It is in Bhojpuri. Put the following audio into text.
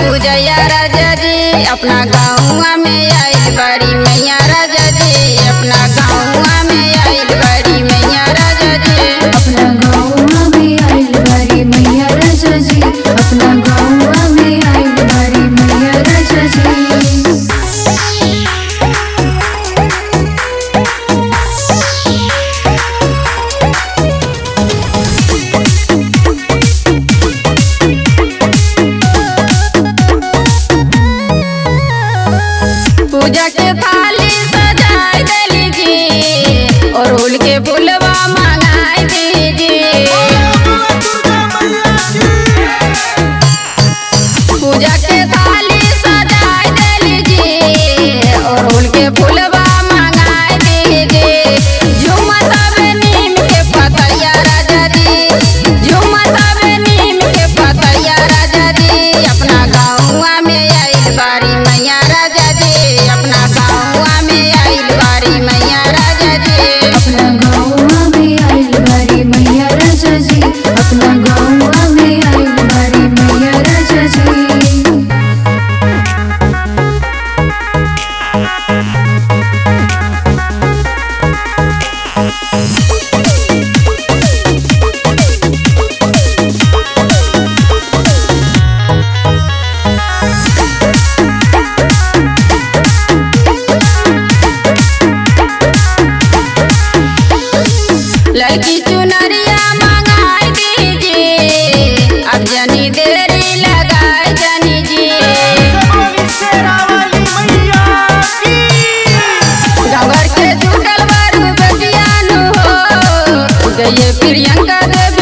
पूजैया राजा जी अपना गाँव में आइल बड़ी मैया राजा जी अपना गाँव में आइल बड़ी मैया राजा जी अपना गाँव में आइल बड़ी मैया राजा जी अपना गाँव में आइल बड़ी मैया राजा जी। पूजा के थाली सजाए देली जी और उल के फुलवा मंगाए दीजिए। पूजा के थाली सजाए देली जी और उल के फुलवा मंगाए दीजिए। झूमत आवे नीम के पतैया राजा जी झूमत आवे नीम के पतैया राजा जी अपना गाँव में आइल बारी मैया राजा जी अपना गाँव में आइल बारी मैया राजा जी अपना गाँव में आइल बड़ी मैया राजा जी अपना गाँव में आइल बड़ी मैया राजा जी। लड़की चुनरिया मंगाए दीजिए अब जनी देरी लगाए जनी जी। गंगर के जुटल बारू बेटियानु हो गई प्रियंका देवी